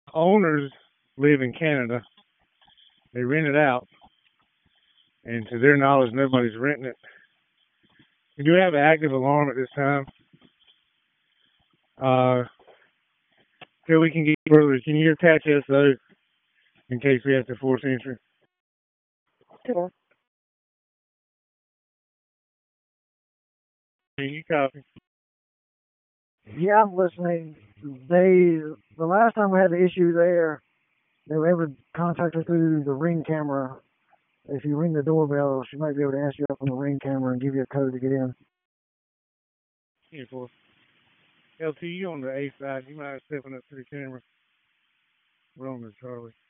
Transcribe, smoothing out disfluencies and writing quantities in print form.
Owners live in Canada. They rent it out, and to their knowledge, nobody's renting it. We do have an active alarm at this time. Uh, till we can get further, can you attach us though, in case we have to force entry? Sure. Can you copy? Yeah, I'm listening. The last time we had the issue there, they were able to contact her through the Ring camera. If you ring the doorbell, she might be able to answer you up on the Ring camera and give you a code to get in. Here, for LT, you on the A side. You mind stepping up to the camera? We're on the Charlie.